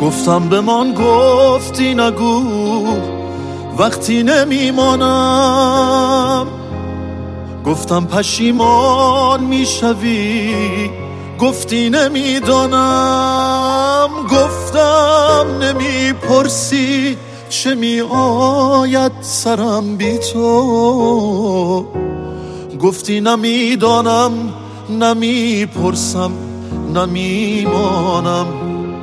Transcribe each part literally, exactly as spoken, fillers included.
گفتم بمان، گفتی نگو وقتی نمیمانم. گفتم پشیمان میشوی، گفتی نمیدانم. گفتم نمیپرسی چه می آید سرم بی تو، گفتی نمیدانم، نمیپرسم، نمیمانم.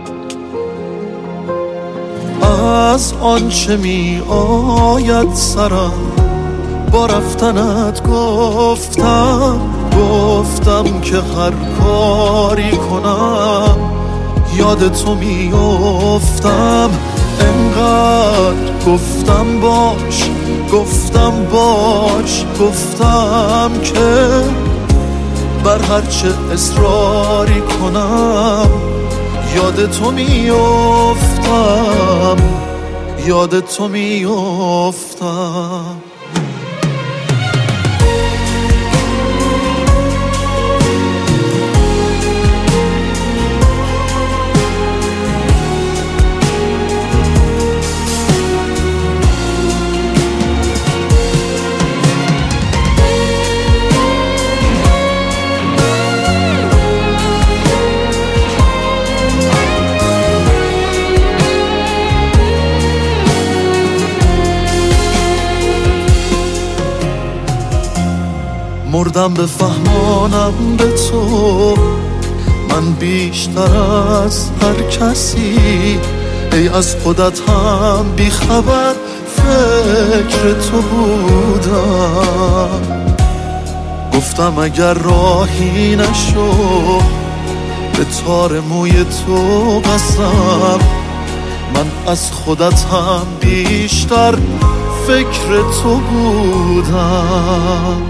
از آنچه می آید سرم با رفتنت گفتم، گفتم که هر کاری کنم یاد تو میافتم. انقدر گفتم باش، گفتم باش، گفتم که بر هرچه اصراری کنم یاد تو میافتم، یاد تو میافتم. مردم بفهمانم به تو من بیشتر از هر کسی، ای از خودت هم بیخبر فکر تو بودم. گفتم اگر راهی نشو به تار موی تو قسم، من از خودت هم بیشتر فکر تو بودم.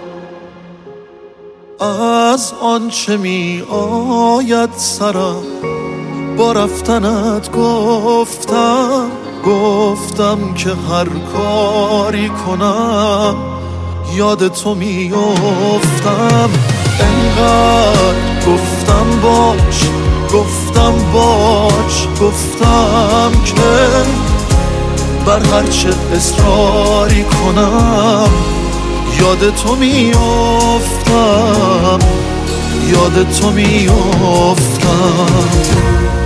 از آنچه می آید سرم با رفتنت گفتم، گفتم که هر کاری کنم یاد تو میافتم. انقدر گفتم باش، گفتم باش، گفتم که بر هرچه اصراری کنم یاد تو میافتم، یاد تو میافتم.